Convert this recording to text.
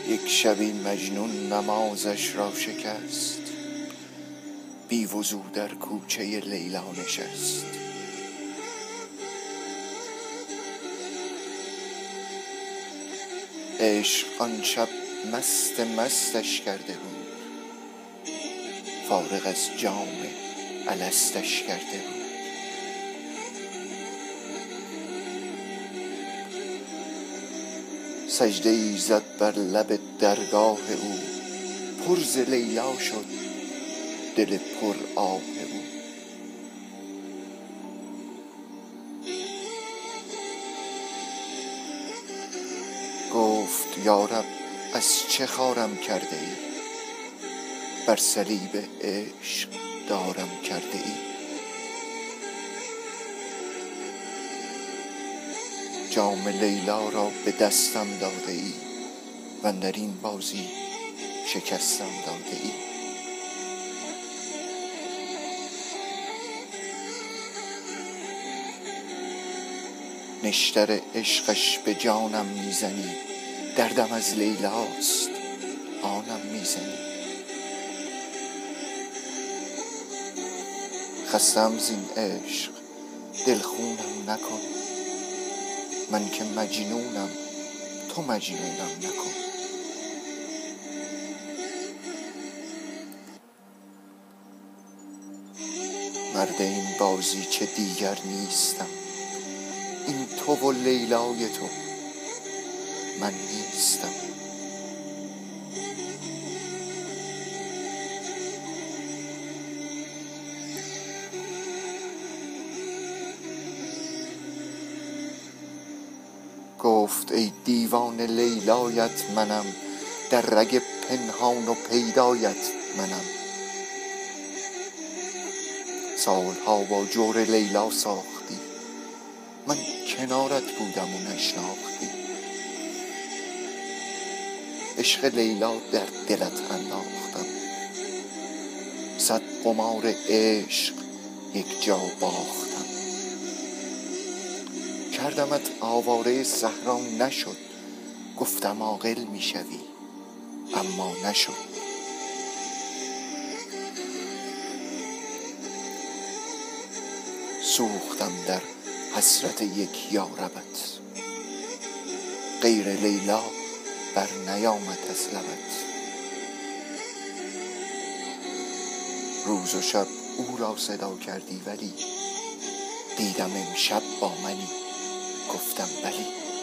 یک شبی مجنون نمازش را شکست، بی وضو در کوچه لیلا نشست. عشق آن شب مست مستش کرده بود، فارغ از جام الستش کرده بود. سجده ای زد بر لب درگاه او، پر ز لیلا شد دل پر آه او. گفت یارب از چه خارم کرده ای، بر صلیب عشق دارم کرده ای. جام لیلا را به دستم داده ای، و اندر این بازی شکستم داده ای. نشتر عشقش به جانم میزنی، دردم از لیلاست آنم میزنی. خستم زین عشق دلخونم نکن، من که مجنونم تو مجنونم نکن. مرد این بازی چه دیگر نیستم، این تو و لیلای تو من نیستم. گفت ای دیوان لیلایت منم، در رگ پنهان و پیدایت منم. سالها با جور لیلا ساختی، من کنارت بودم و نشناختی. عشق لیلا در دلت انداختم، صد قمار عشق یک جا باختم. کردمت آواره صحرا نشد، گفتم عاقل میشوی اما نشد. سوختم در حسرت یک یاربت، غیر لیلا بر نیامد از لبت. روز و شب او را صدا کردی ولی، دیدم امشب با منی گفتم بلی.